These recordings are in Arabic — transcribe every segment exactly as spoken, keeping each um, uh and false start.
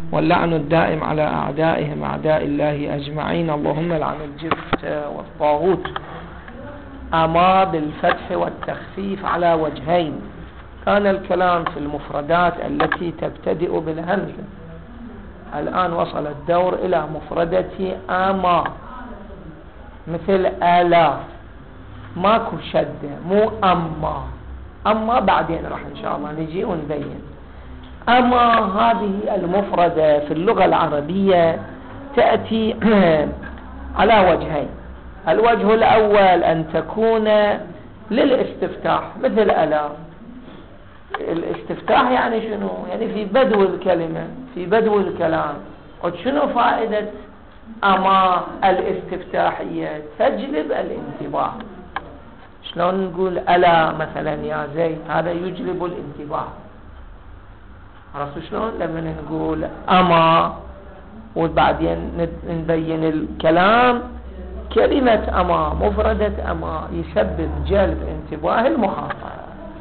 واللعن الدائم على أعدائهم أعداء الله أجمعين. اللهم لعن الجبت والطاغوت. أما بالفتح والتخفيف على وجهين. كان الكلام في المفردات التي تبتدئ بالهمزة، الآن وصل الدور إلى مفردة أما، مثل آلاف، ماكو شدة، مو أما. أما بعدين راح إن شاء الله نجي ونبين. أما هذه المفردة في اللغة العربية تأتي على وجهين. الوجه الأول أن تكون للاستفتاح، مثل ألاف. الاستفتاح يعني شنو؟ يعني في بدو الكلمة، في بدو الكلام. وشنو فائدة أما الاستفتاحية؟ تجلب الانتباه. شلون نقول ألا مثلا يا زيد، هذا يجلب الانتباه. عرفتوا شلون؟ لما نقول أما وبعدين نبين الكلام، كلمة أما، مفردة أما، يسبب جلب انتباه المخاطب.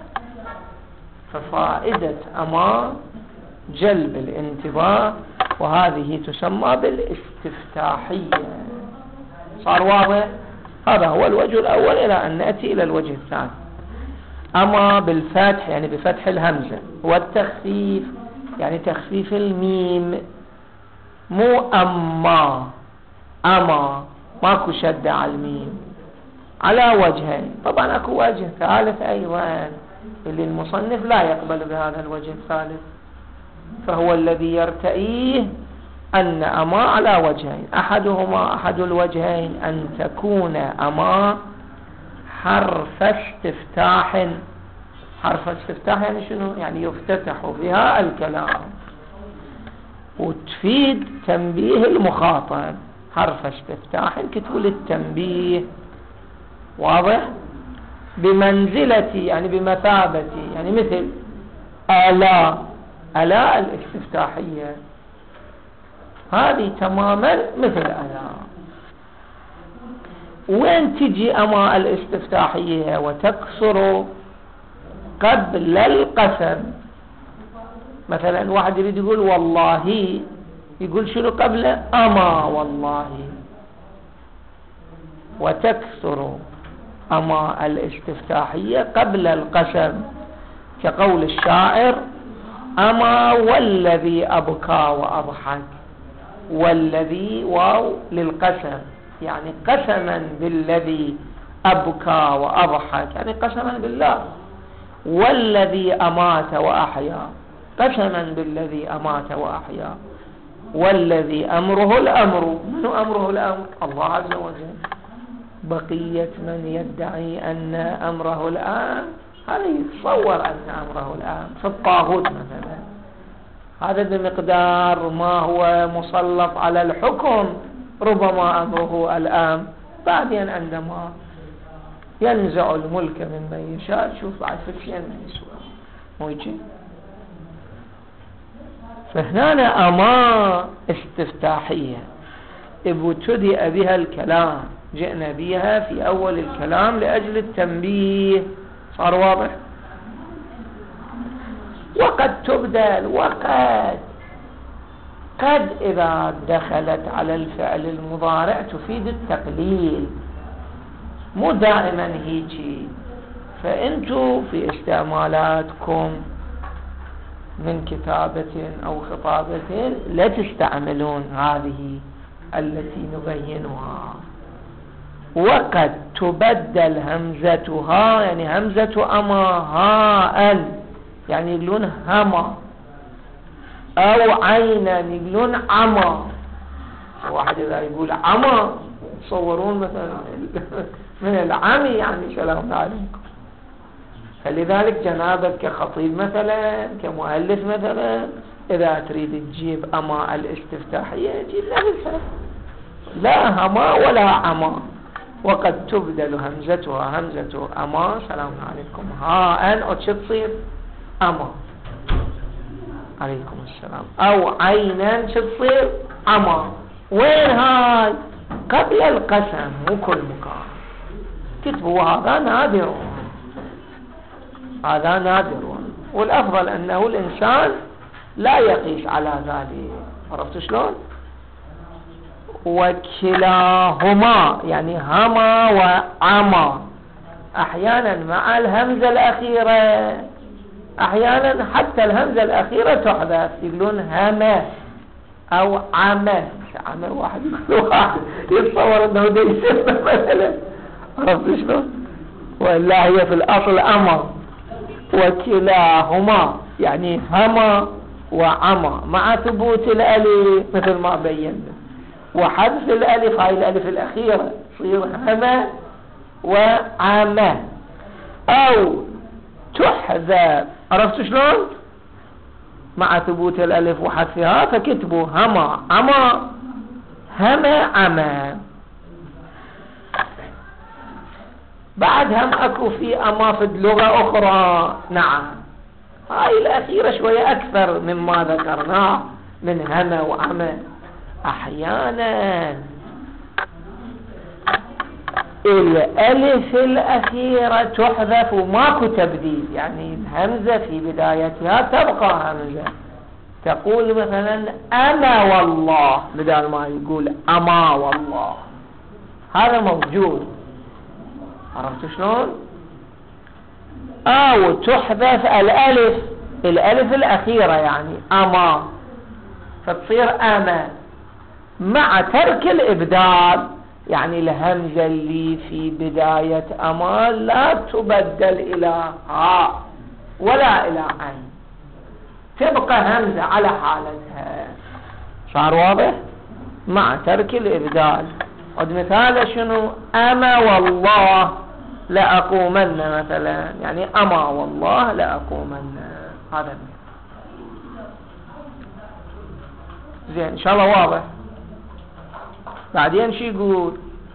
ففائدة أما جلب الانتباه، وهذه تسمى بالاستفتاحية. صار واضح؟ هذا هو الوجه الأول، إلى أن نأتي إلى الوجه الثاني. أما بالفتح يعني بفتح الهمزة، والتخفيف يعني تخفيف الميم، مو أما. أما ماكو شدة على الميم، على وجهين. طبعا أكو وجه ثالث أيضا اللي المصنف لا يقبل بهذا الوجه الثالث، فهو الذي يرتئيه أن أما على وجهين. أحدهما أحد الوجهين أن تكون أما حرف استفتاح. حرف استفتاح يعني شنو؟ يعني يفتتح بها الكلام وتفيد تنبيه المخاطب. حرف استفتاح كتقول التنبيه، واضح؟ بمنزلة يعني بمثابة، يعني مثل آلاء. آلاء الاستفتاحية هذه تماما مثل آلاء. وين تجي أما الاستفتاحية وتكسر قبل القسم؟ مثلا واحد يريد يقول والله، يقول شنو قبل؟ أما والله. وتكسر أما الاستفتاحية قبل القسم، كقول الشاعر أما والذي أبكى وأضحك. والذي واو للقسم، يعني قسما بالذي أبكى وأضحك، يعني قسما بالله. والذي أمات وأحيا، قسما بالذي أمات وأحيا. والذي أمره الأمر، من أمره الأمر؟ الله عز وجل. بقية من يدعي أن أمره الآن، هذا يتصور أن أمره الآن في الطاغوت مثلا، هذا بمقدار ما هو مسلط على الحكم، ربما أمره الآن. بعدين عندما ينزع الملك ممن يشاء، شوف بعد فكشين من يسوى مو يجي. فهنا أما استفتاحية ابتدأ بها الكلام، جئنا بها في أول الكلام لأجل التنبيه. صار واضح؟ وقد تبدل، وقد قد إذا دخلت على الفعل المضارع تفيد التقليل، مو دائما هيجي. فأنتوا في استعمالاتكم من كتابة أو خطابة لا تستعملون هذه التي نبينها. وقد تبدل همزتها، يعني همزة أما هاء، يعني يقولون هما، أو عينا يقولون عما. واحد إذا يقول عما تصورون مثلا من العمي، يعني سلام عليكم. فلذلك جنابك كخطيب مثلا، كمؤلف مثلا، إذا تريد تجيب أما الاستفتاحية تجيب نفسها، لا هما ولا عما. وقد تبدل همزتها همزة أما، سلام عليكم، هاء، أو شو تصير؟ أما عليكم السلام. أو عينا شو تصير؟ أما. وين هاي؟ قبل القسم، مو كل مكان كتبوا. هذا نادر، هذا نادر. والأفضل أنه الإنسان لا يقيس على ذلك. عرفت شلون؟ وكلاهما يعني هما وعما احيانا مع الهمزة الاخيرة، احيانا حتى الهمزة الاخيرة تحذف، يقولون هما او عما. عما واحد يقول واحد يتصور انه ده يسمى مثلا. عرفت شلون؟ ولا هي في الاصل اما. وكلاهما يعني هما وعما مع ثبوت الالف مثل ما بينا، وحذف الالف، هاي الالف الاخيرة تصير هما وعما، او تحذف. عرفت شلون؟ مع ثبوت الالف وحذفها فكتبوا هما عما هما عما. بعد هم اكو في اما في لغة اخرى. نعم هاي الاخيرة شوية اكثر مما ذكرناه من هما وعما. احيانا الالف الاخيرة تحذف وماكو تبديل، يعني الهمزة في بدايتها تبقى همزة. تقول مثلا اما والله بدل ما يقول اما والله، هذا موجود. عرفت شلون؟ او تحذف الالف، الالف الاخيرة يعني اما، فتصير اما مع ترك الابدال، يعني الهمزة اللي في بداية اما لا تبدل الى ها ولا الى عين، تبقى همزة على حالتها. صار واضح؟ مع ترك الابدال. قد مثال شنو؟ اما والله لأقومن مثلا، يعني اما والله لأقومن. هذا زين ان شاء الله واضح. بعدين شي يقول؟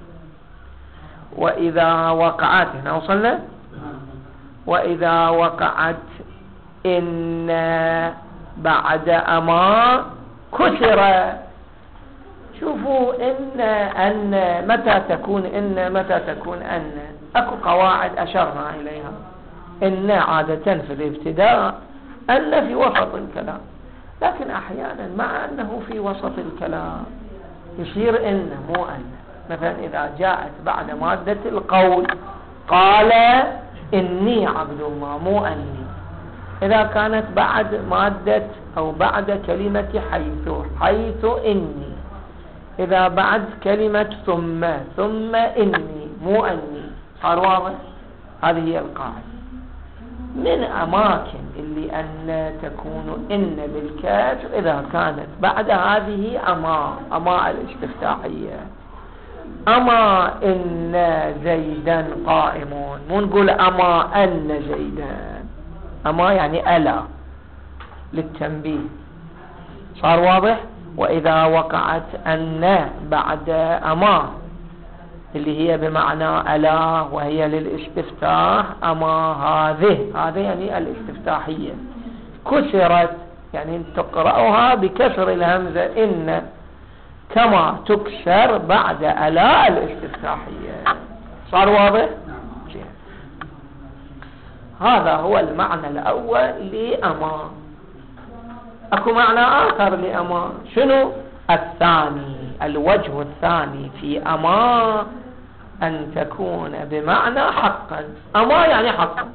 واذا وقعت، هنا وصلنا. واذا وقعت ان بعد اما كسر. شوفوا ان ان متى تكون ان متى تكون ان. اكو قواعد اشرنا اليها. ان عادة في الابتداء، ان في وسط الكلام، لكن احيانا مع انه في وسط الكلام يصير ان مو ان. مثلا اذا جاءت بعد مادة القول قال اني عبد الله، مو اني. اذا كانت بعد مادة او بعد كلمة حيث، حيث اني. اذا بعد كلمة ثم، ثم اني، مو اني. صار واضح؟ هذه هي القاعدة. من اماكن اللي ان تكون ان بالكسر اذا كانت بعد هذه اما، اما الاستفتاحية. اما ان زيدا قائمون، مو نقول اما ان زيدا. اما يعني الا للتنبيه. صار واضح؟ واذا وقعت ان بعد اما اللي هي بمعنى الا وهي للاستفتاح، اما هذه، هذه يعني الاستفتاحية، كسرت يعني تقرأها بكسر الهمزة ان، كما تكسر بعد الا الاستفتاحية. صار واضح؟ هذا هو المعنى الاول لأما. اكو معنى اخر لأما. شنو الثاني؟ الوجه الثاني في اما ان تكون بمعنى حقا. اما يعني حقا.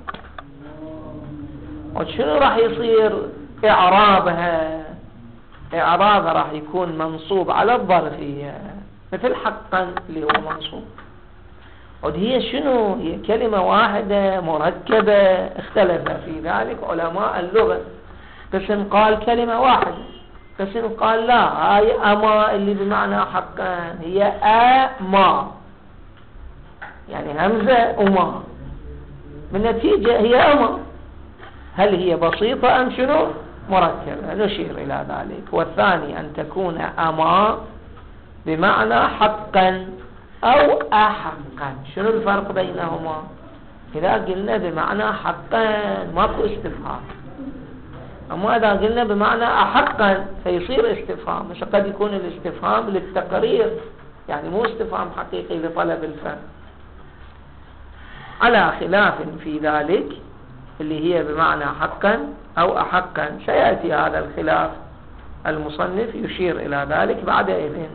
وشنو راح يصير اعرابها؟ اعرابها راح يكون منصوب على الظرفية مثل حقا اللي هو منصوب. وهي شنو؟ هي كلمة واحدة مركبة. اختلف في ذلك علماء اللغة. قسم قال كلمة واحدة، قسم قال لا، هاي اما اللي بمعنى حقا هي اما، يعني همزة وما، بالنتيجة هي اما. هل هي بسيطة ام شنو؟ مركبة. نشير الى ذلك. والثاني ان تكون اما بمعنى حقا او احقا. شنو الفرق بينهما؟ اذا قلنا بمعنى حقا ماكو استفهام، اما اذا قلنا بمعنى احقا فيصير استفهام. مش قد يكون الاستفهام للتقرير، يعني مو استفهام حقيقي لطلب الفهم. على خلاف في ذلك اللي هي بمعنى حقا أو أحقا. سيأتي هذا الخلاف، المصنف يشير إلى ذلك بعد إذن.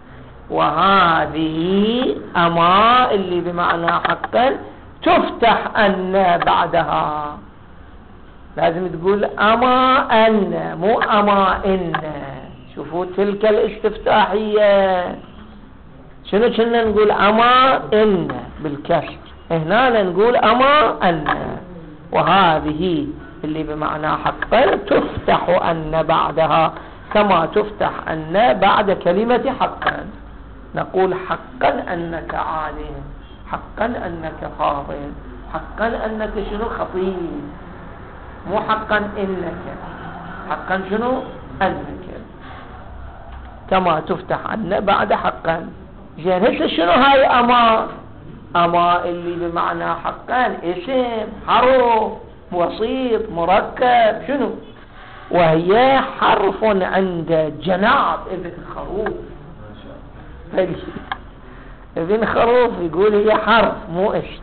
وهذه أما اللي بمعنى حقا تفتح أن بعدها، لازم تقول أما أن، مو أما إن. شوفوا تلك الاستفتاحية، شنو كنا نقول أما إن بالكسر، هنا نقول أما أن. وهذه اللي بمعنى حقا تفتح أن بعدها، كما تفتح أن بعد كلمة حقا. نقول حقا أنك عالم، حقا أنك فاضل، حقا أنك شنو خطيب، مو حقا إنك. حقا شنو أنك، كما تفتح أن بعد حقا. زين هسه شنو هاي أما؟ أما اللي بمعنى حقا اسم حرف وسيط مركب، شنو؟ وهي حرف عند جناب ابن خروف. ابن خروف يقول هي حرف مو اسم.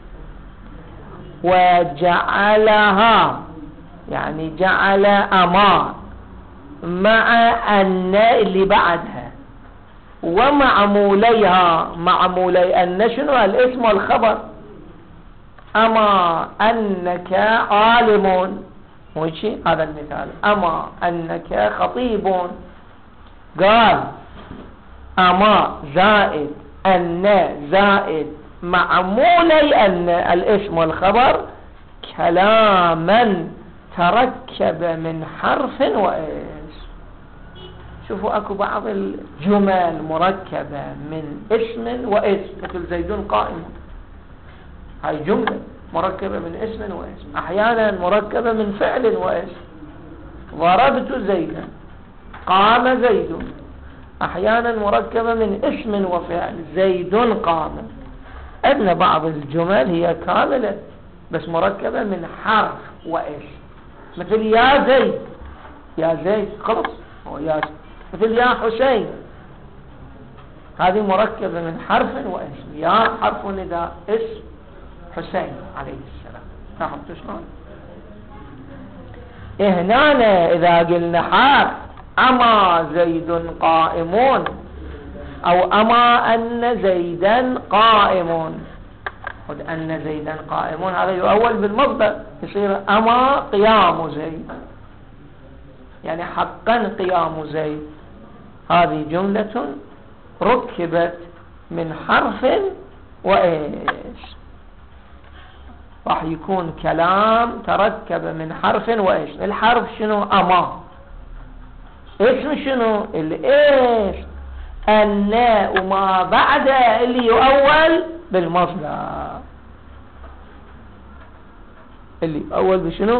وجعلها يعني جعل أما مع أن اللي بعدها، ومعموليها، معمولي أن شنو؟ الاسم والخبر. أما أنك عالم، مو شيء هذا المثال. أما أنك خطيب، قال أما زائد أن زائد معمولي أن الاسم والخبر، كلاما تركب من حرف واسم. شوفوا اكو بعض الجمل مركبة من اسم واسم، مثل زيد قائم، هاي جملة مركبة من اسم واسم. احيانا مركبة من فعل واسم، ضربت زيدا، قام زيد. احيانا مركبة من اسم وفعل، زيد قام. عندنا بعض الجمل هي كاملة بس مركبة من حرف واسم، مثل يا زيد، يا زيد خلص هو يا زيد. مثل يا حسين، هذه مركبة من حرف واسم. يا حرف نداء، اسم حسين عليه السلام. لاحظتوا شلون؟ هنا إذا قلنا حرف أما زيد قائمون، أو أما أن زيدا قائمون، خذ أن زيدا قائمون، هذا يؤول بالمصدر، يصير أما قيام زيد، يعني حقا قيام زيد. هذه جملة ركبت من حرف وإيش، راح يكون كلام تركب من حرف وإيش. الحرف شنو؟ أما. اسم شنو؟ الإيش أن، وما بعد اللي يؤول بالمصدر، اللي يؤول بشنو؟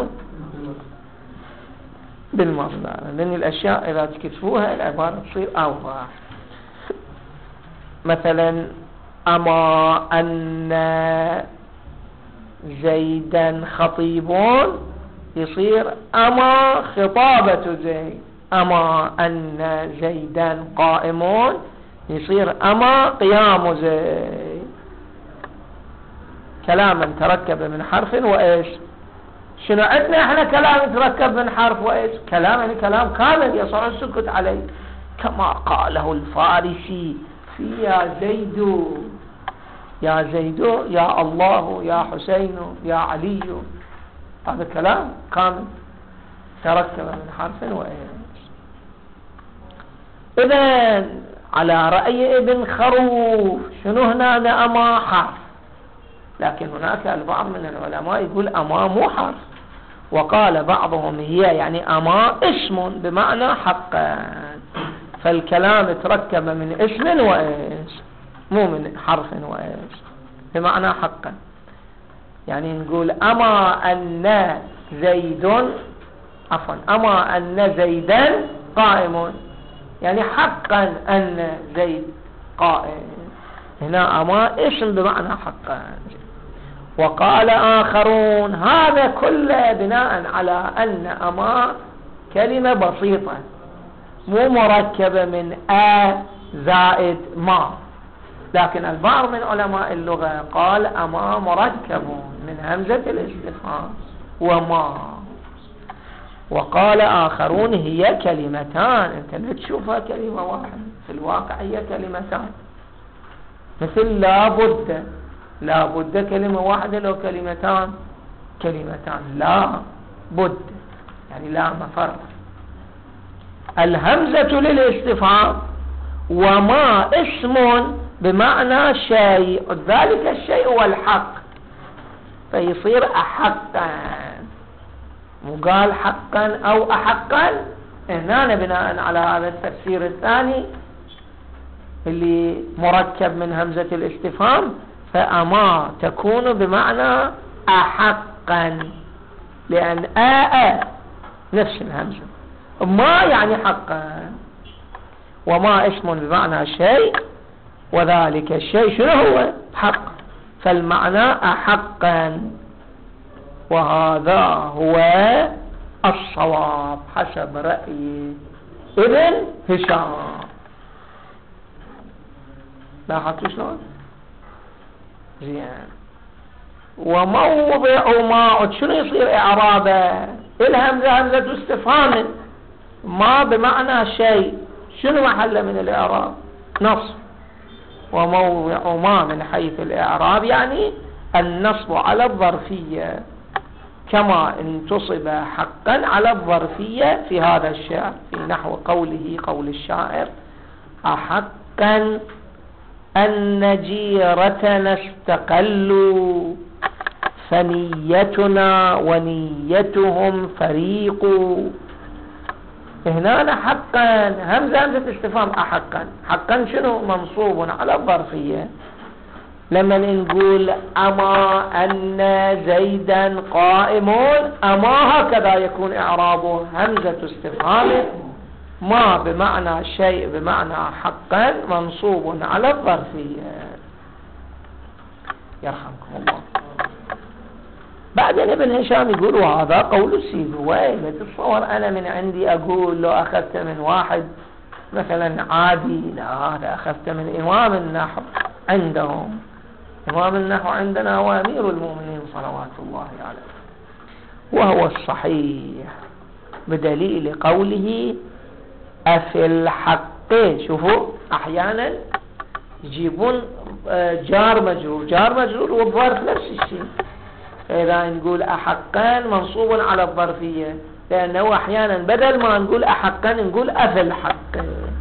بالمصدر. لأن الأشياء إذا تكتفوها العبارة تصير أوضح. مثلا أما أن زيدا خطيبون، يصير أما خطابة زيد. أما أن زيدا قائمون، يصير أما قيام زيد. كلاما تركب من حرف وإيش. شنو عندنا احنا كلام يتركب من حرف وإيش؟ كلام يعني كلام كامل يصح السكت عليه، كما قاله الفارسي في يا زيد، يا زيد، يا الله، يا حسين، يا علي. هذا كلام كامل تركب من حرف وإيش. إذن على رأي ابن خروف شنو هنا؟ أما حرف، لكن هناك البعض من العلماء يقول أما مو حرف، وقال بعضهم هي يعني أما اسم بمعنى حقا. فالكلام تركب من اسم وإيش، مو من حرف وإيش، بمعنى حقا. يعني نقول أما أن زيد، عفوا أما أن زيدا قائم، يعني حقا أن زيد قائم. هنا أما اسم بمعنى حقا. وقال آخرون هذا كله بناء على أن أما كلمة بسيطة مو مركبة من أ زائد ما، لكن البعض من علماء اللغة قال أما مركب من همزة الاستفهام، وما. وقال آخرون هي كلمتان، انت لا تشوفها كلمة واحدة، في الواقع هي كلمتان، مثل لا بد، لا بد كلمة واحدة لو كلمتان، كلمتان لا بد يعني لا مفر. الهمزة للاستفهام، وما اسم بمعنى شيء، ذلك الشيء هو الحق، فيصير أحقا، وقال حقا أو أحقا. هنا بناء على هذا التفسير الثاني اللي مركب من همزة الاستفهام، فأما تكون بمعنى أحقا، لأن آآ نفس الهمزة، ما يعني حقا. وما اسم بمعنى شيء، وذلك الشيء شنو هو؟ حق، فالمعنى أحقا، وهذا هو الصواب حسب رأي ابن هشام. لاحظتوا شلون؟ زين. وموضع ما شنو يصير إعرابه؟ الهمزة همزة استفهام، ما بمعنى شيء، شنو محله من الإعراب؟ نصب. وموضع ما من حيث الإعراب يعني النصب على الظرفية، كما انتصب حقا على الظرفية في هذا الشعر، في نحو قوله قول الشاعر: أحقا أن جيرتنا استقلوا، فنيتنا ونيتهم فريق. هنا حقا همزة همزة استفهام، أحقا، حقا شنو؟ منصوب على الظرفية. لما نقول أما أن زيدا قائمون، أما هكذا يكون إعرابه همزة استفهام، ما بمعنى شيء بمعنى حقا، منصوب على الظرفية. يرحمكم الله. بعدين ابن هشام يقول وهذا قول سيبويه. بتصور أنا من عندي أقول لو أخذت من واحد مثلا عادي، لا، هذا أخذت من إمام النحو عندهم. إمام النحو عندنا هو أمير المؤمنين صلوات الله عليه، وهو الصحيح بدليل قوله أفي الحق. شوفوا أحيانا يجيبون جار مجرور، جار مجرور والظرف نفس الشيء، فإذا نقول أحقا منصوب على الظرفية، لأنه أحيانا بدل ما نقول أحقا نقول أفي الحق.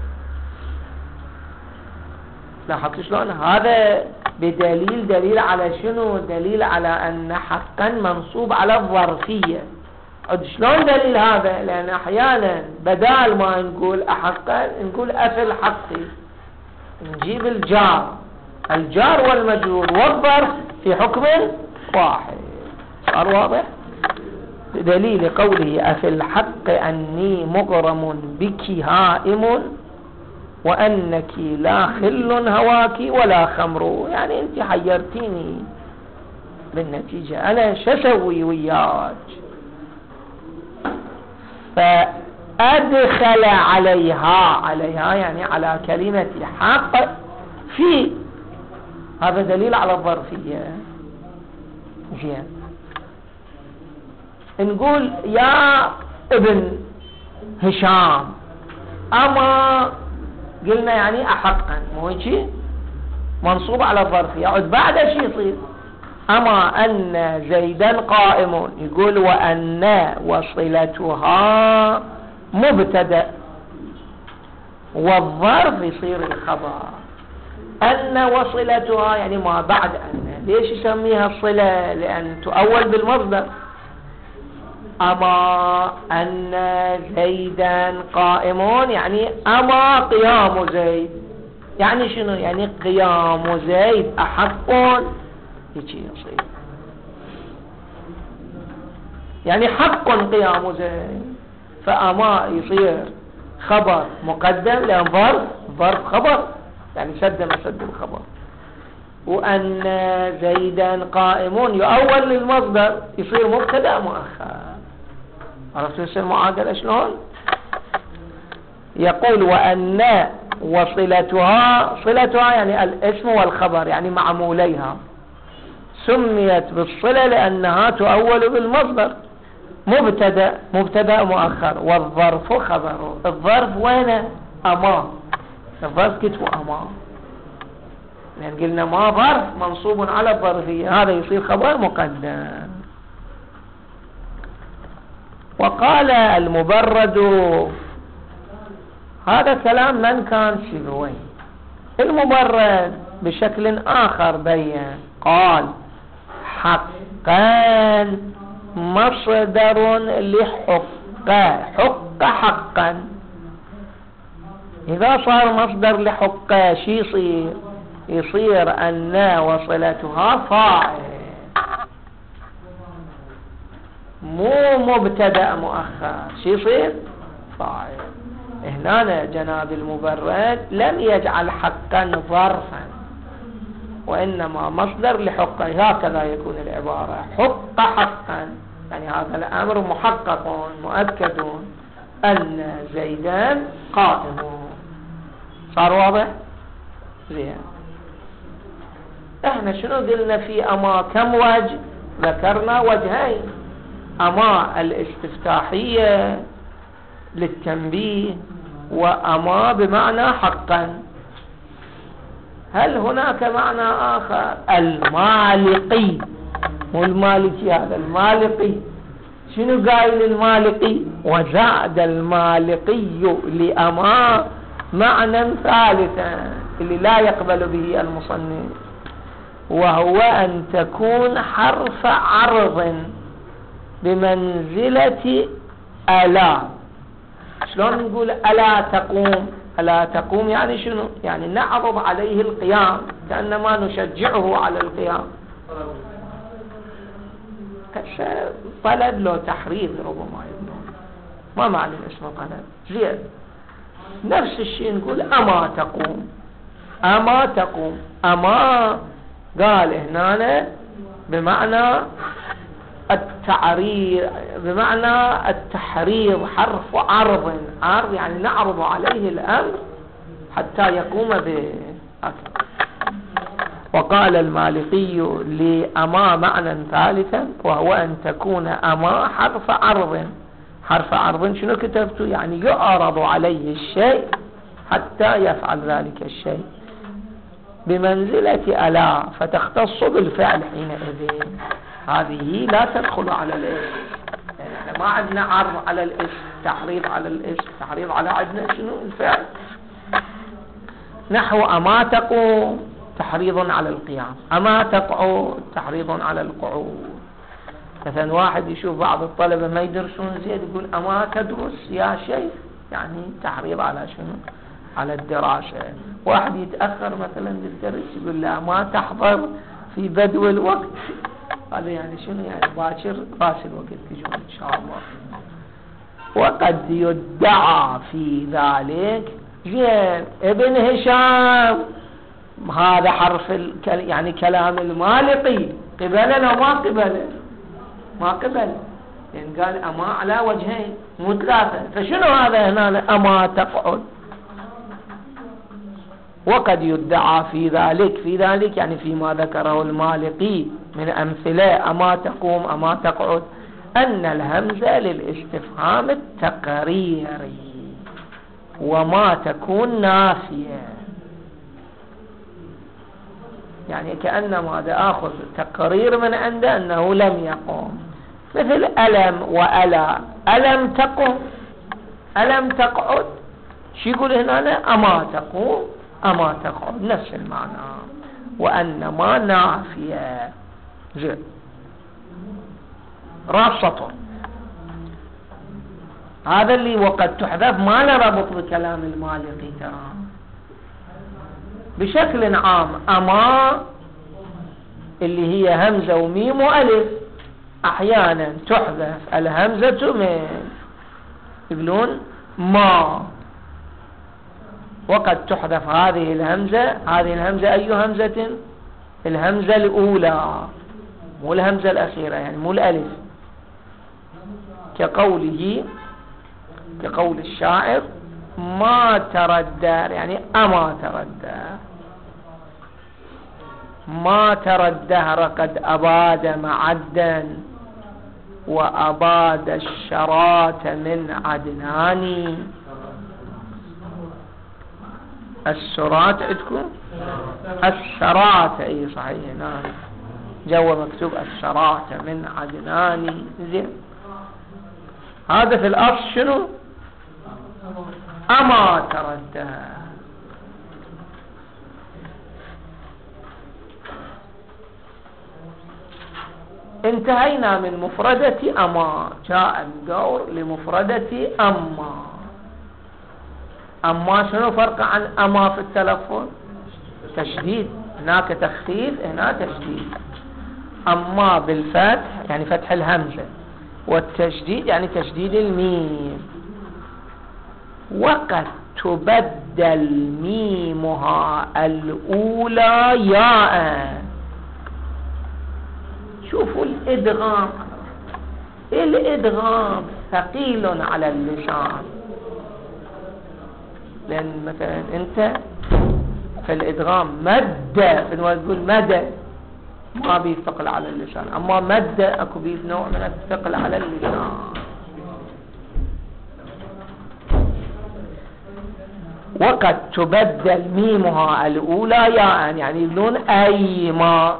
لاحظت شلون؟ هذا بدليل، دليل على شنو؟ دليل على أن حقا منصوب على الظرفية. شلون دليل هذا؟ لأن أحيانا بدال ما نقول أحقا نقول أفي الحق، نجيب الجار، الجار والمجرور والظرف في حكم واحد. صار واضح؟ بدليل قوله أفي الحق أني مغرم بك هائم، وأنك لا خل هواك ولا خمر. يعني أنت حيرتيني بالنتيجة، أنا شسوي وياك؟ فأدخل عليها، عليها يعني على كلمة حق في، هذا دليل على الظرفية. زين. نقول يا ابن هشام أما، قلنا يعني أحقا، مو هيك؟ منصوب على الظرفية، يعود بعد شي يصير أما أن زيدا قائم، يقول وأن وصلتها مبتدأ، والظرف يصير الخبر. أن وصلتها يعني ما بعد أن. ليش يسميها الصلة؟ لأن تؤول بالمصدر. أما أن زيدا قائمون يعني أما قيام زيد، يعني شنو؟ يعني قيام زيد أحق، يجي يصير يعني حق قيام زيد، فأما يصير خبر مقدم لأن ظرف، ظرف خبر يعني سد مسد الخبر. وأن زيدا قائمون يؤول للمصدر، يصير مبتدأ مؤخر. عرفتوا يصير معادلة شلون؟ يقول وأن وصلتها، صلتها يعني الاسم والخبر يعني معموليها، سميت بالصلة لأنها تؤول بالمصدر، مبتدأ مبتدأ مؤخر، والظرف خبره. الظرف وين؟ أما. الظرف كتب أما، لأن قلنا ما ظرف منصوب على الظرفية، هذا يصير خبر مقدم. وقال المبرد، هذا كلام من كان؟ سيبويه. المبرد بشكل آخر بين، قال حقا مصدر لحق. حق حقا، إذا صار مصدر لحق شي يصير؟ يصير أن وصلتها فاعل، مو مبتدأ مؤخر. شي يصير؟ فاعل. هنا جناب المبرد لم يجعل حقا ظرفا، وإنما مصدر لحق. هكذا يكون العبارة، حق حقا، يعني هذا الأمر محقق مؤكد أن زيدان قائم. صار واضح؟ زين. احنا شنو قلنا في أما؟ كم وجه؟ ذكرنا وجهين، أما الاستفتاحية للتنبيه، وأما بمعنى حقا. هل هناك معنى آخر؟ المالقي، مو المالكي، هذا المالقي. شنو قايل المالقي؟ وزاد المالقي لأما معنى ثالثا اللي لا يقبل به المصنف، وهو أن تكون حرف عرض بمنزلة ألا. شلون نقول ألا تقوم؟ ألا تقوم يعني شنو؟ يعني نعرض عليه القيام، كأنما نشجعه على القيام. طلب لو تحريض ربما يقولون، ما معلم اسمه طلب. زين، نفس الشيء نقول أما تقوم. أما تقوم، أما قال هنا بمعنى التعريض، بمعنى التحريض، حرف عرض. عرض يعني نعرض عليه الأمر حتى يقوم به. وقال المالكي لأما معنى ثالثا، وهو أن تكون أما حرف عرض. حرف عرض شنو كتبته؟ يعني يعرض عليه الشيء حتى يفعل ذلك الشيء بمنزلة ألا، فتختص بالفعل حينئذ. هذه لا تدخل على الاسم، يعني احنا ما عندنا عرض على الاسم، تحريض على الاسم، تحريض على عندنا شنو؟ الفعل. نحو أما تقوم تحريض على القيام، أما تقعد تحريض على القعود. مثلا واحد يشوف بعض الطلبة ما يدرسون زين، يقول أما تدرس يا شيخ، يعني تحريض على شنو؟ على الدراسة. واحد يتأخر مثلا للدرس، يقول لا ما تحضر في بدو الوقت، هذا يعني شنو؟ يعني باكر راس الوقت تجون إن شاء الله. وقد يدعى في ذلك. زين، ابن هشام هذا حرف الكل... يعني كلام المالقي قبلنا ما قبله؟ ما قبل، لأن قال أما على وجهين مو ثلاثة. فشنو هذا هنا أما تقعد؟ وقد يدعى في ذلك، في ذلك يعني فيما ذكره المالقي من أمثلة أما تقوم أما تقعد، أن الهمزة للاستفهام التقريري، وما تكون نافية. يعني كأنما هذا آخذ تقرير من عنده أنه لم يقوم، مثل ألم وألا. ألم تقم، ألم تقعد، شو يقول هنا؟ أما تقوم أما تقعد، نفس المعنى. وأن ما نافية. زين، راسة هذا اللي وقد تحذف ما نربط بكلام المالكي ترى. بشكل عام أما اللي هي همزة وميم وألف أحيانا تحذف الهمزة من، يقولون ما، وقد تحذف هذه الهمزة. هذه الهمزة أي همزة؟ الهمزة الأولى، مو الهمزة الأخيرة، يعني مو الألف. كقوله، كقول الشاعر ما تردى، يعني أما تردى. ما ترى الدهر قد أباد معدا، وأباد الشرات من عدنان. السرات عندكم السرات، اي صحيح، نعم، جوا مكتوب السرات من عدنان. زين، هذا في الأصل شنو؟ أما ترده. انتهينا من مفردة أما، جاء الدور لمفردة أما. أما شنو فرق عن أما في التلفظ؟ تشديد، هناك تخفيف هنا تشديد. أما بالفتح يعني فتح الهمزة، والتشديد يعني تشديد الميم. وقد تبدل ميمها الأولى ياء. شوفوا الإدغام، الإدغام ثقيل على اللسان، لأن مثلا أنت في الإدغام مد، بنقول مد ما بيثقل على اللسان، أما مد أكو بيه نوع من الثقل على اللسان. وقد تبدل ميمها الأولى ياء، يعني يقولون أي ما.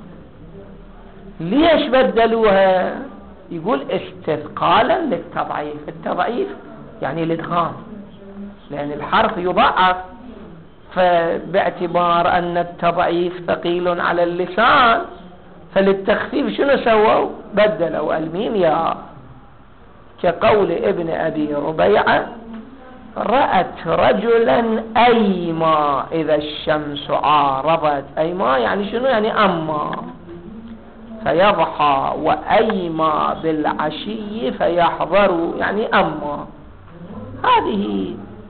ليش بدلوها؟ يقول استثقالا للتضعيف. التضعيف يعني الادغام، لأن الحرف يضعف، فباعتبار أن التضعيف ثقيل على اللسان فللتخفيف شنو سووا؟ بدلوا الميم ياء، كقول ابن أبي ربيعة: رأت رجلا أيما إذا الشمس عارضت. أيما يعني شنو؟ يعني أما، فيضحى، وأيما بالعشي فيحضر يعني أما. هذه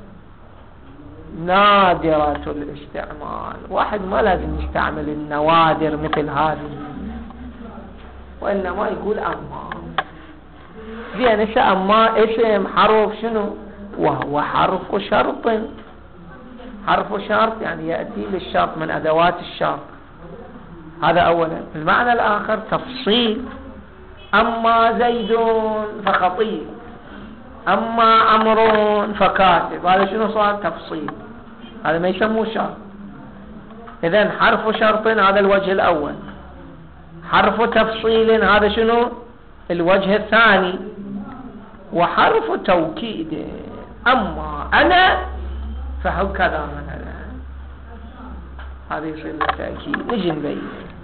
نادرة الاستعمال، واحد ما لازم يستعمل النوادر مثل هذه، وإنما يقول أما. زين، إيش أما؟ اسم حرف شنو؟ وهو حرف شرط. حرف شرط يعني يأتي للشرط من أدوات الشرط، هذا أولا. المعنى الآخر تفصيل: أما زيد فخطيب، أما عمرو فكاتب. هذا شنو صار؟ تفصيل، هذا ما يسموه شرط. إذن حرف شرط هذا الوجه الأول، حرف تفصيل هذا شنو؟ الوجه الثاني، وحرف توكيد: أما أنا فهكذا مثلا، هذا يصير التأكيد. نجي نبين.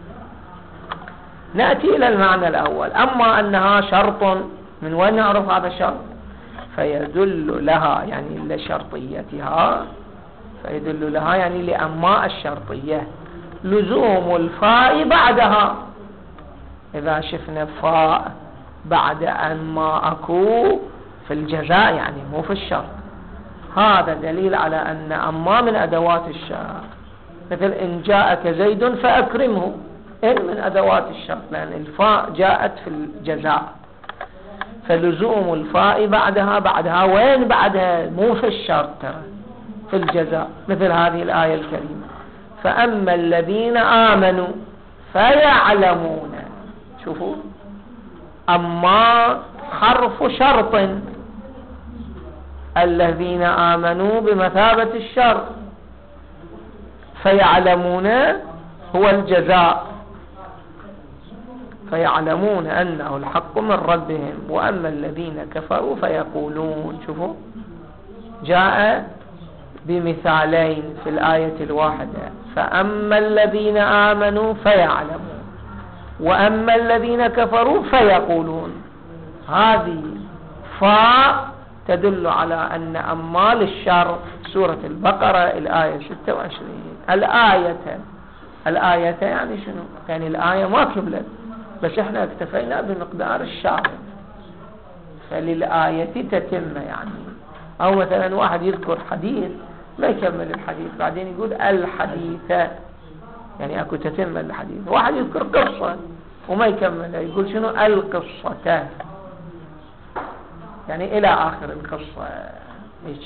نأتي إلى المعنى الأول: أما أنها شرط. من وين نعرف هذا شرط؟ فيدل لها يعني لشرطيتها، فيدل لها يعني لأما الشرطية لزوم الفاء بعدها. إذا شفنا فاء بعد أما أكو في الجزاء يعني مو في الشرط، هذا دليل على أن أما من أدوات الشرط. مثل إن جاءك زيد فأكرمه، إن من أدوات الشرط، لأن الفاء جاءت في الجزاء، فلزوم الفاء بعدها. بعدها وين؟ بعدها مو في الشرط، في الجزاء. مثل هذه الآية الكريمة: فأما الذين آمنوا فيعلمون. شوفوا، أما حرف شرط، الذين آمنوا بمثابة الشرط، فيعلمون هو الجزاء، فيعلمون أنه الحق من ربهم. وأما الذين كفروا فيقولون. شوفوا، جاء بمثالين في الآية الواحدة: فأما الذين آمنوا فيعلمون، وأما الذين كفروا فيقولون. هذه فاء تدل على أن أما للشرط. سورة البقرة الآية ستة وعشرين. الآية الآية يعني شنو؟ يعني الآية ما كملت، بس احنا اكتفينا بمقدار الشاهد، فللآية تتم يعني. أو مثلا واحد يذكر حديث ما يكمل الحديث، بعدين يقول الحديث، يعني أكو تتم الحديث. واحد يذكر قصة وما يكمل، يقول شنو؟ القصة، يعني إلى آخر القصة. إيش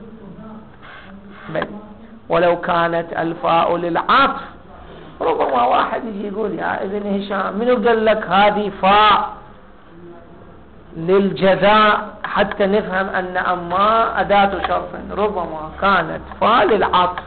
بل ولو كانت الفاء للعطف، ربما واحد يجي يقول: يا ابن هشام، منو قال لك هذه فاء للجزاء حتى نفهم أن أما أداة شرط، ربما كانت فاء للعطف،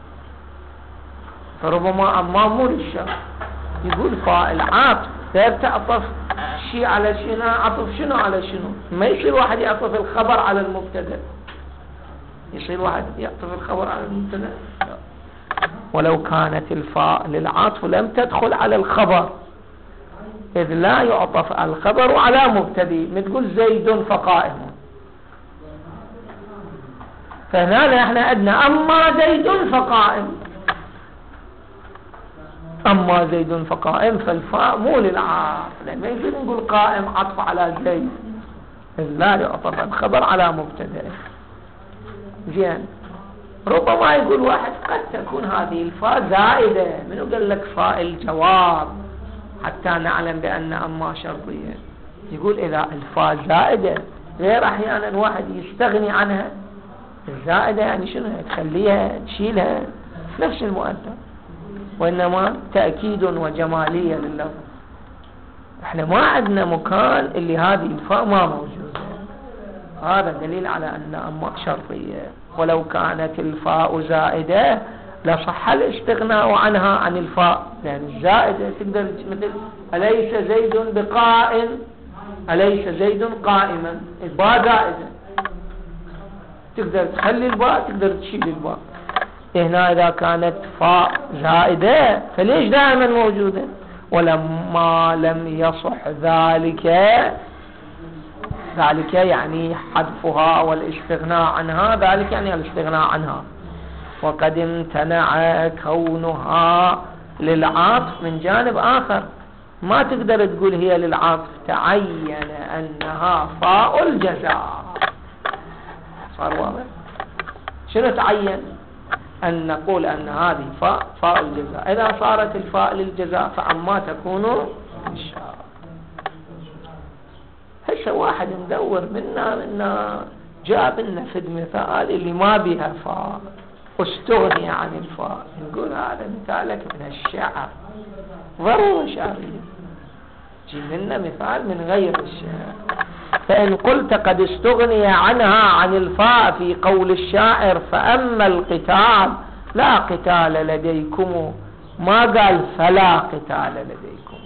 فربما أما مو للشرط. يقول فاء العطف غير تعطف شيء على شنو، عطف شنو على شنو. ما يصير واحد يعطف الخبر على المبتدا، يصير واحد يعطف الخبر على المبتدا. ولو كانت الفاء للعطف لم تدخل على الخبر، إذ لا يعطف الخبر على مبتدي. ما تقول زيد فقائم، فهنا احنا عندنا أما زيد فقائم، أما زيد فقائم، فالفاء مو للعطف، لأن ما يصير نقول قائم عطف على زيد، إذ لا يعطف الخبر على مبتدأ. زين، ربما يقول واحد قد تكون هذه الفاء زائدة. منو قال لك فاء الجواب حتى نعلم بأن أما شرطية؟ يقول إذا الفاء زائدة، غير أحيانا واحد يستغني عنها. الزائدة يعني شنو؟ تخليها تشيلها نفس المؤدى، وإنما تأكيد وجمالية لللفظ. احنا ما عندنا مكان اللي هذه الفاء ما موجودة، هذا دليل على أن أما شرطية. ولو كانت الفاء زائدة لصح الاستغناء عنها عن الفاء، لأن الزائدة تقدر مثل أليس زيد بقائم، أليس زيد قائما، الباء زائدة، تقدر تخلي الباء، تقدر تشيل الباء. هنا إذا كانت فاء زائدة فليش دائما موجودة؟ ولما لم يصح ذلك، ذلك يعني حذفها والاستغناء عنها، ذلك يعني الاستغناء عنها. وقد امتنع كونها للعطف من جانب آخر، ما تقدر تقول هي للعطف، تعين أنها فاء الجزاء. صار واضح؟ شنو تعين؟ أن نقول أن هذه فاء فاء الجزاء. إذا صارت الفاء للجزاء فعما تكون الشاء. هسه واحد مدور منا منا جاب لنا في المثال اللي ما بها فاء واستغني عن الفاء، نقول هذا مثالك من الشعر، ضرورة شعرية. جيب لنا مثال من غير الشعر. فإن قلت قد استغني عنها عن الفاء في قول الشاعر فأما القتال لا قتال لديكم، ما قال فلا قتال لديكم.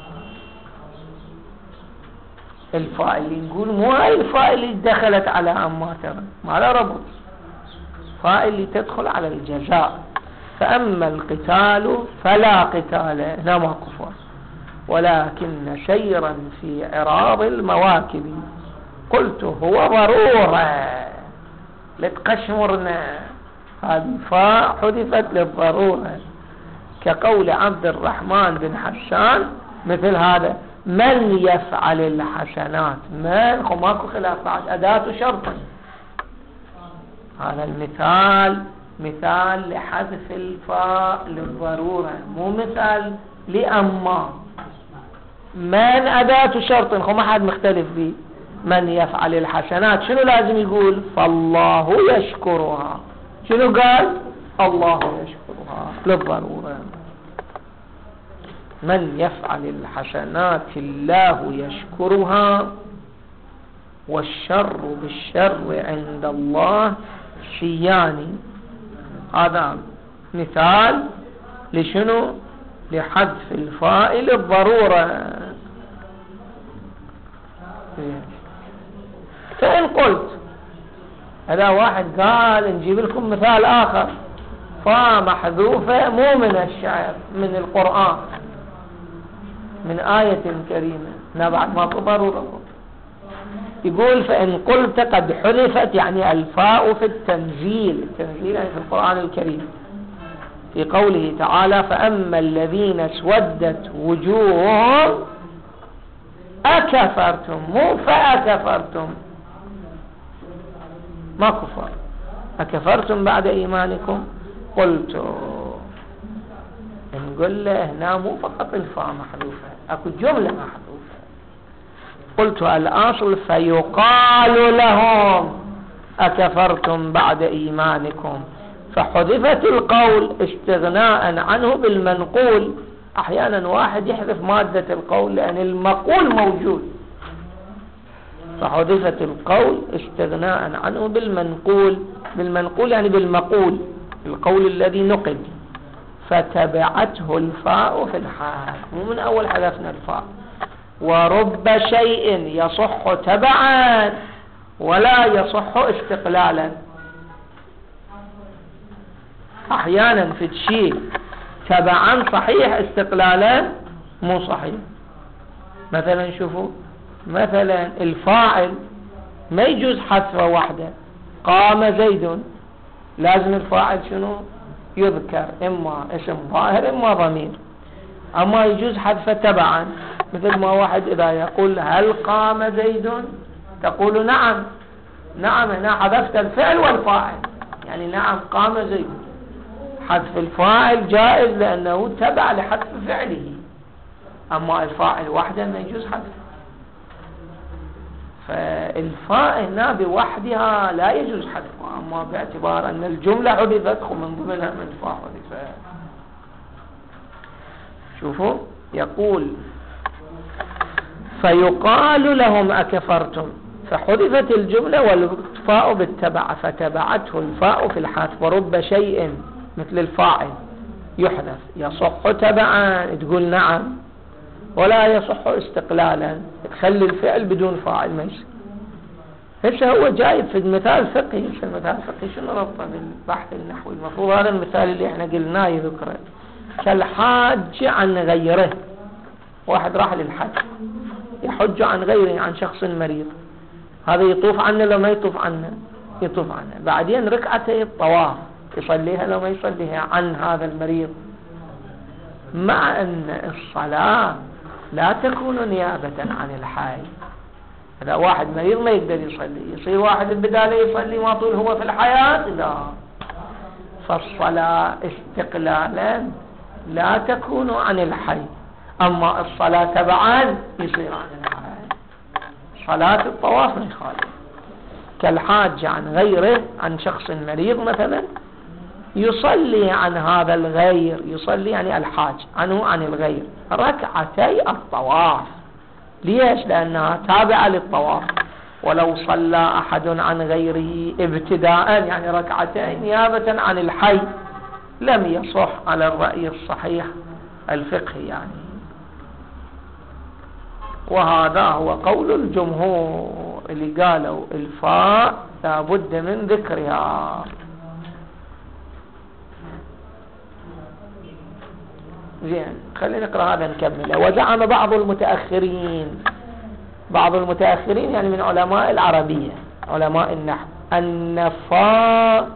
الفاء اللي نقول مو هاي الفاء اللي دخلت على أما، ترى ما لا ربط، فاء اللي تدخل على الجزاء. فأما القتال فلا قتال، هنا ما كفر، ولكن سيرا في عراض المواكب. قلت هو ضرورة لتقشمرنا، هذه فاء حذفت للضرورة، كقول عبد الرحمن بن حسان مثل هذا: من يفعل الحسنات، من وماكو خلاف بعد أداة شرط. هذا المثال مثال لحذف الفاء للضرورة، مو مثال لأما. من أداة شرط، ما حد مختلف به. من يفعل الحسنات شنو لازم يقول؟ فالله يشكرها. شنو قال؟ الله يشكرها للضرورة. من يفعل الحسنات الله يشكرها، والشر بالشر عند الله شيان. هذا مثال لشنو؟ لحذف الفاء للضرورة. فإن قلت، هذا واحد قال نجيب لكم مثال آخر، فاء محذوفة مو من الشعر، من القرآن، من آية كريمة، لا بعد ما ضرورة. يقول فإن قلت قد حذفت، يعني الفاء في التنزيل، التنزيل يعني في القرآن الكريم، في قوله تعالى: فأما الذين اسودت وجوههم أكفرتم، مو فأكفرتم، ما كفر، أكفرتم بعد إيمانكم. قلت نقول له هنا مو فقط الفاء محذوفة، أكو جملة محذوفة. قلت الأصل فيقال لهم أكفرتم بعد إيمانكم، فحذفت القول استغناء عنه بالمنقول. أحيانا واحد يحذف مادة القول لأن المقول موجود، فحذفت القول استغناء عنه بالمنقول. بالمنقول يعني بالمقول، القول الذي نقل. فتبعته الفاء في الحال، مو من أول حذفنا الفاء. ورب شيء يصح تبعا ولا يصح استقلالا. أحيانا في الشيء تبعا صحيح، استقلالا مو صحيح. مثلا شوفوا، مثلا الفاعل ما يجوز حذفه وحده. قام زيد، لازم الفاعل شنو؟ يذكر، إما اسم ظاهر إما ضمير. أما يجوز حذفه تبعا، مثل ما واحد إذا يقول هل قام زيد تقول نعم. نعم، هنا حذفت الفعل والفاعل، يعني نعم قام زيد. حذف الفاعل جائز لأنه تبع لحذف فعله، أما الفاعل وحده ما يجوز حذفه. فالفاء هنا بوحدها لا يجوز حذفها، أما باعتبار أن الجملة حذفت من ضمنها من فاء حذفت. شوفوا يقول فيقال لهم أكفرتم، فحذفت الجملة والفاء بالتبع، فتبعته الفاء في الحذف. ورب شيء مثل الفاعل يحذف، يصح تبعا تقول نعم، ولا يصح استقلالا تخلي الفعل بدون فاعل. ماشي. هسه هو جايب في المثال فقهي. المثال الفقهي شنو ربطه بالبحث النحوي؟ المفروض هذا المثال اللي احنا قلناه يذكره. كالحاج عن غيره، واحد راح للحج يحج عن غيره، عن شخص مريض، هذا يطوف عنه لو ما يطوف عنه؟ يطوف عنه. بعدين ركعتي الطواف يصليها لو ما يصليها عن هذا المريض. مع أن الصلاة لا تكون نيابة عن الحي. إذا واحد مريض ما يقدر يصلي، يصير واحد بداله يصلي ما طول هو في الحياة؟ لا. فالصلاة استقلالا لا تكون عن الحي، أما الصلاة تبعا يصير عن الحي. صلاة الطواف ما يخالف. كالحاج عن غيره، عن شخص مريض مثلا، يصلي عن هذا الغير، يصلي يعني الحاج عنه عن الغير ركعتي الطواف. ليش؟ لأنها تابعة للطواف. ولو صلى أحد عن غيره ابتداء يعني ركعتين نيابة عن الحي لم يصح على الرأي الصحيح الفقهي يعني. وهذا هو قول الجمهور اللي قالوا الفاء لا بد من ذكرها. زين، خلينا نقرأ هذا نكمله. وزعم بعض المتأخرين، بعض المتأخرين يعني من علماء العربية علماء النحو، أن فاء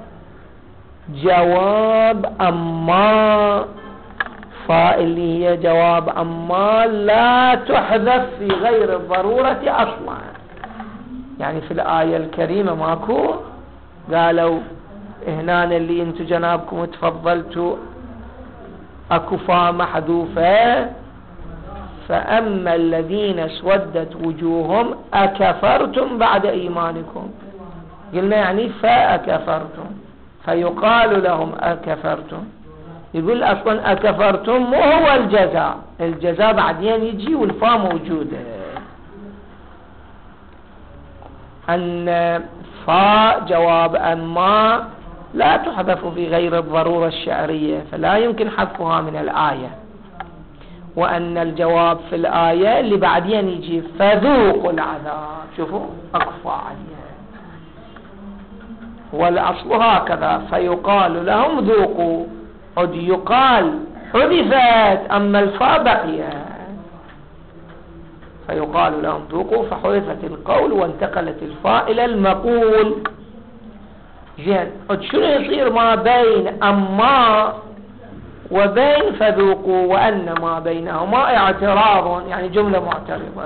جواب أما، فاء اللي هي جواب أما لا تحذف في غير الضرورة أصلا. يعني في الآية الكريمة ماكو قالوا هنا اللي انتو جنابكم تفضلتوا اكو فاء محذوفة، فأما الذين اسودت وجوههم أكفرتم بعد إيمانكم. قلنا يعني فأكفرتم، فيقال لهم أكفرتم. يقول أصلا أكفرتم مو هو الجزاء، الجزاء بعدين يجي والفاء موجودة. أن فاء جواب أما لا تحذف في غير الضرورة الشعرية، فلا يمكن حذفها من الآية. وأن الجواب في الآية اللي بعدين يجي فذوقوا العذاب، شوفوا أكفى عليها، والأصل هكذا فيقال لهم ذوقوا. قد يقال حذفت أما الفاء بقيت، فيقال لهم ذوقوا فحذفت القول وانتقلت الفاء إلى المقول. زين، قد شنو يصير ما بين أما وبين فذوقوا؟ وأن ما بينهما اعتراض، يعني جملة معترضة.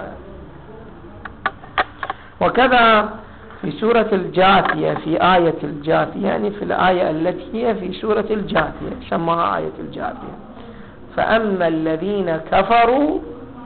وكذا في سورة الجاثية، في آية الجاثية، يعني في الآية التي هي في سورة الجاثية سماها آية الجاثية. فأما الذين كفروا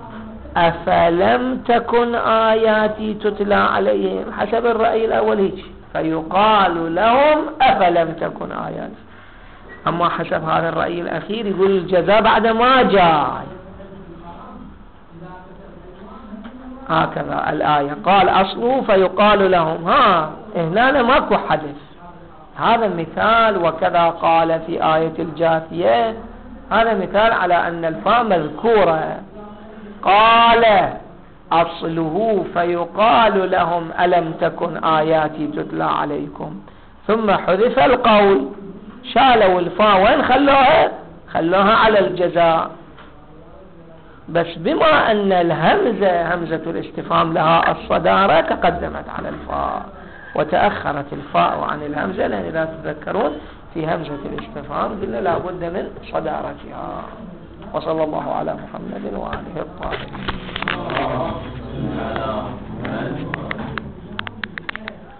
أفلم تكن آياتي تتلى عليهم، حسب الرأي الأول هيك، فيقال لهم أفلم تكن آياتي. أما حسب هذا الرأي الأخير يقول الجزاء بعد ما جاء. هكذا الآية قال أصله فيقال لهم، ها هنا ماكو حدث، هذا مثال. وكذا قال في آية الجاثية، هذا مثال على أن الفاء مذكورة. قال أصله فيقال لهم ألم تكن آياتي تتلى عليكم، ثم حذف القول، شالوا الفاء، وين خلوها؟ خلوها على الجزاء، بس بما أن الهمزة همزة الاستفهام لها الصدارة تقدمت على الفاء، وتأخرت الفاء عن الهمزة، لأن إذا تذكرون في همزة الاستفهام قلنا لا بد من صدارتها. وصلى الله على محمد وآله الطاهرين.